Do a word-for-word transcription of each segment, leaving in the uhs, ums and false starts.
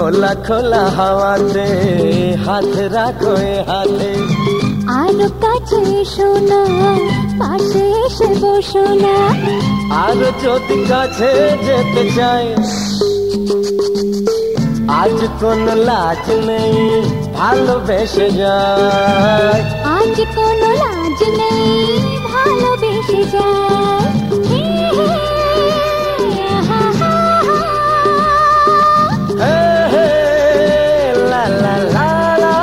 খোলা খোলা হাওয়াতে হাত রাখো এ হাতে। আরো কাছে শোনা, পাশে এসে বসো না। আরো যদি কাছে যেতে চাই, আজ কোন লাজ নেই, ভালোবেসে যায়। আজ কোন লাজ নেই, ভালোবেসে যায়। হে হে লা লা লা লা।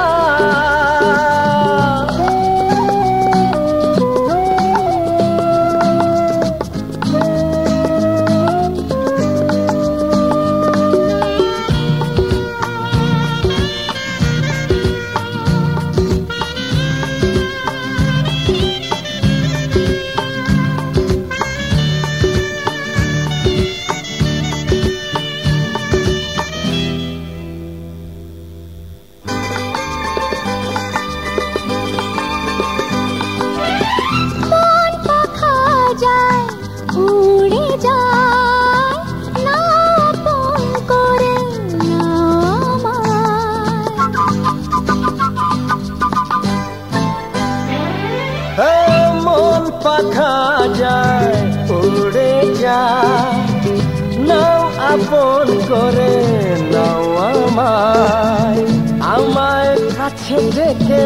মন পাখা যায়, উড়ে যায়, নাও আপন করে নাও আমায়। আমায় কাছে ডেকে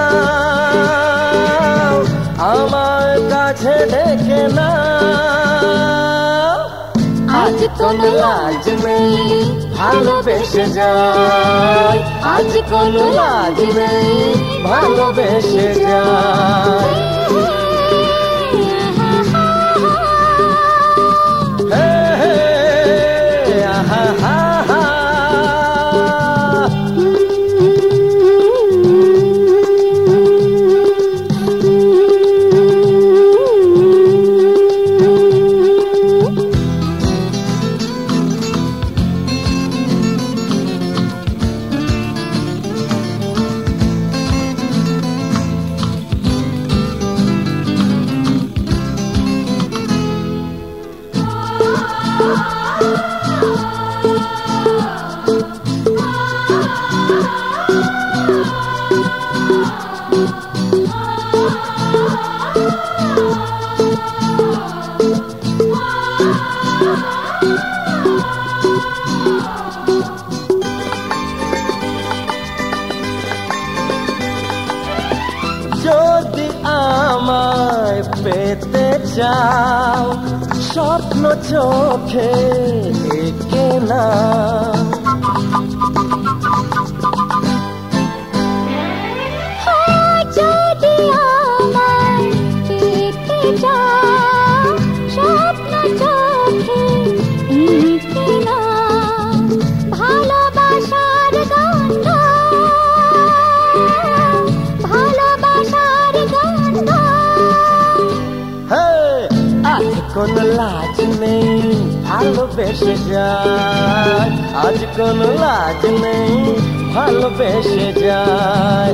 নাও, আমায় কাছে ডেকে নাও। আজ কোন লাজ নেই, ভালোবেসে যায়। আজ কোন লাজ নেই, ভালোবেসে যায়। হে হে আহা হা হা। যদি আমায় পেতে চাও, স্বপ্ন চোখে এঁকে নাও। যদি আমায় পেতে চাও, স্বপ্ন চোখে এঁকে নাও। ভালোবাসার গন্ধ, ভালোবাসার গন্ধ। হে আজ কোন লাজ নেই, ভালোবেসে যায়। আজ কোন লাজ নেই, ভালোবেসে যায়।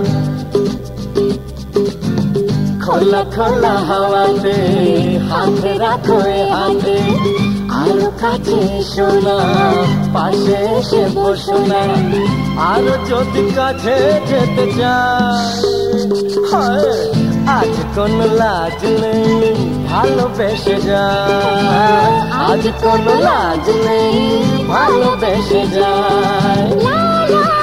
খোলা খোলা হাওয়াতে হাত রাখো এ হাতে। আরো কাছে শোনা, পাশে এসে বসো না। আরো যদি কাছে যেতে চাই, হায় আজ কোন লাজ নেই, ভালোবেসে যায়। আজ কোন লাজ নেই, ভালোবেসে যায়।